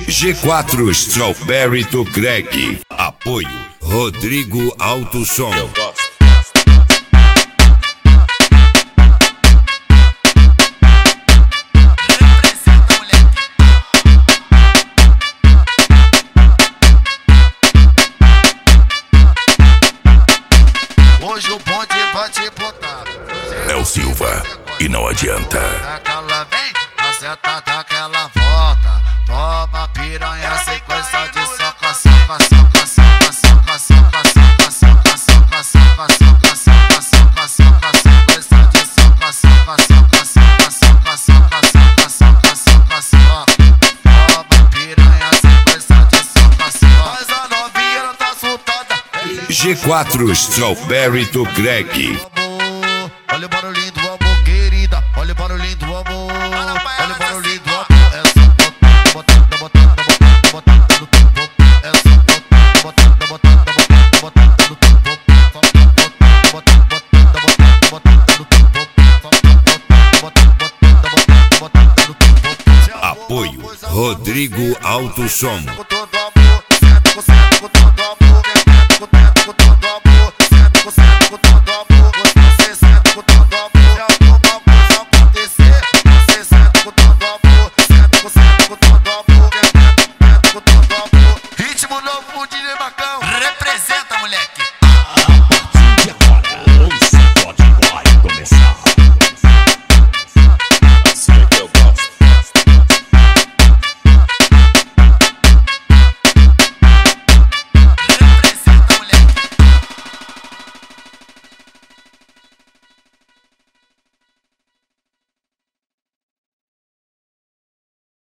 G4 Strawberry to Crack. Apoio Rodrigo Alto Som. Hoje o bonde vai te botar. Léo Silva, e não adianta. Aquela vem, a seta daquela volta. Toma piranha, sequência de soca, soca, soca, soca, soca, soca, soca, soca, soca, soca, soca, soca, soca, soca, sequência de soca, soca, soca, soca, soca, soca, soca, soca, soca, soca. Toma piranha, sequência de soca, soca. Mas a novinha não tá soltada. G4 Strawberry to Crack. Olha o barulhinho do amor, querida. Olha o barulhinho do amor. Olha o barulhinho do amor. É só botando, botando, botando, botando no topo. É só botando, botando, botando, botando no topo. Botando, botando, botando no topo. Botando, botando no topo. Apoio Rodrigo Alto Som.